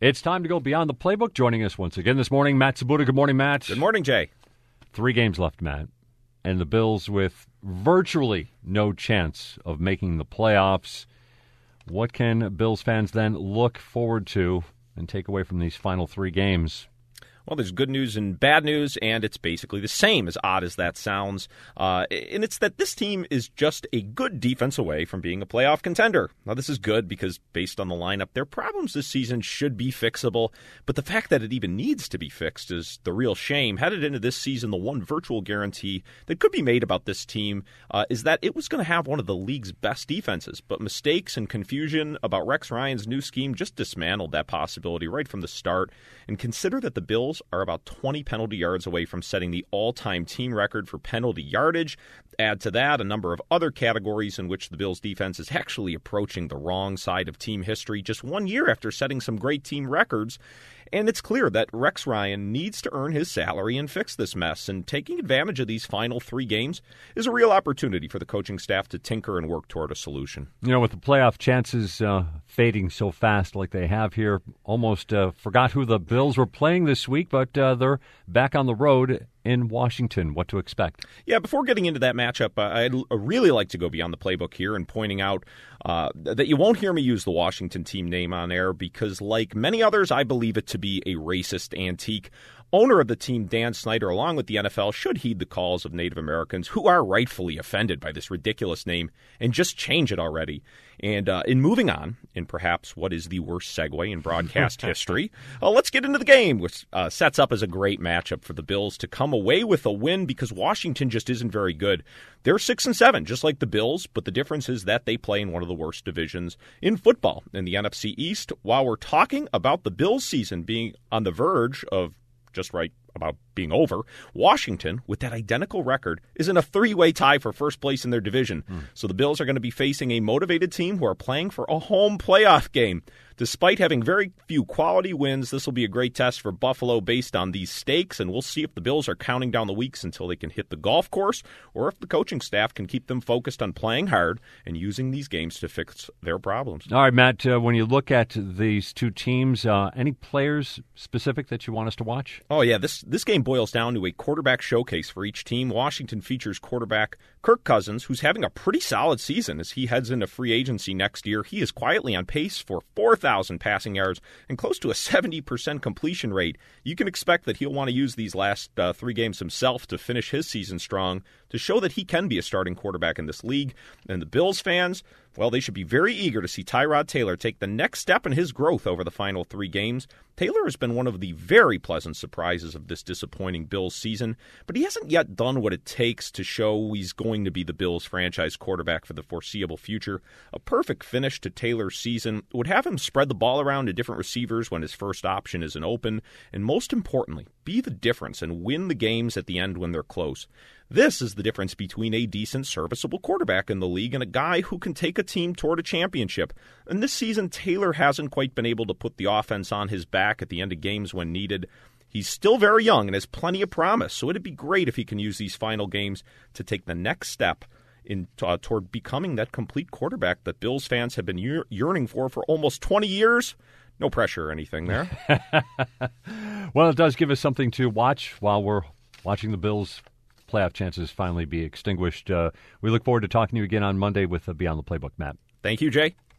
It's time to go beyond the playbook. Joining us once again this morning, Matt Sabuda. Good morning, Matt. Good morning, Jay. 3 games left, Matt. And the Bills with virtually no chance of making the playoffs. What can Bills fans then look forward to and take away from these final 3 games? Well, there's good news and bad news, and it's basically the same, as odd as that sounds. And it's that this team is just a good defense away from being a playoff contender. Now, this is good because, based on the lineup, their problems this season should be fixable. But the fact that it even needs to be fixed is the real shame. Headed into this season, the one virtual guarantee that could be made about this team is that it was going to have one of the league's best defenses. But mistakes and confusion about Rex Ryan's new scheme just dismantled that possibility right from the start. And consider that the Bills are about 20 penalty yards away from setting the all-time team record for penalty yardage. Add to that a number of other categories in which the Bills' defense is actually approaching the wrong side of team history just 1 year after setting some great team records. And it's clear that Rex Ryan needs to earn his salary and fix this mess. And taking advantage of these final 3 games is a real opportunity for the coaching staff to tinker and work toward a solution. You know, with the playoff chances fading so fast like they have here, almost forgot who the Bills were playing this week, but they're back on the road in Washington. What to expect? Yeah, before getting into that matchup, I'd really like to go beyond the playbook here and pointing out that you won't hear me use the Washington team name on air because, like many others, I believe it to be a racist antique. Owner of the team, Dan Snyder, along with the NFL, should heed the calls of Native Americans who are rightfully offended by this ridiculous name and just change it already. And in moving on, in perhaps what is the worst segue in broadcast history, let's get into the game, which sets up as a great matchup for the Bills to come away with a win because Washington just isn't very good. They're 6-7, just like the Bills, but the difference is that they play in one of the worst divisions in football in the NFC East. While we're talking about the Bills' season being on the verge of just right about being over, Washington, with that identical record, is in a 3-way tie for first place in their division. So the Bills are going to be facing a motivated team who are playing for a home playoff game. Despite having very few quality wins, this will be a great test for Buffalo based on these stakes, and we'll see if the Bills are counting down the weeks until they can hit the golf course, or if the coaching staff can keep them focused on playing hard and using these games to fix their problems. All right, Matt, when you look at these 2 teams, any players specific that you want us to watch? Oh, yeah, this game boils down to a quarterback showcase for each team. Washington features quarterback Kirk Cousins, who's having a pretty solid season as he heads into free agency next year. He is quietly on pace for 4,000 passing yards and close to a 70% completion rate. You can expect that he'll want to use these last 3 games himself to finish his season strong to show that he can be a starting quarterback in this league. And the Bills fans, well, they should be very eager to see Tyrod Taylor take the next step in his growth over the final 3 games. Taylor has been one of the very pleasant surprises of this disappointing Bills season, but he hasn't yet done what it takes to show he's going to be the Bills franchise quarterback for the foreseeable future. A perfect finish to Taylor's season would have him spread the ball around to different receivers when his first option isn't open, and most importantly, be the difference and win the games at the end when they're close. This is the difference between a decent, serviceable quarterback in the league and a guy who can take a team toward a championship. And this season, Taylor hasn't quite been able to put the offense on his back at the end of games when needed. He's still very young and has plenty of promise, so it'd be great if he can use these final games to take the next step toward becoming that complete quarterback that Bills fans have been yearning for almost 20 years. No pressure or anything there. Well, it does give us something to watch while we're watching the Bills' playoff chances finally be extinguished. We look forward to talking to you again on Monday with Beyond the Playbook, Matt. Thank you, Jay.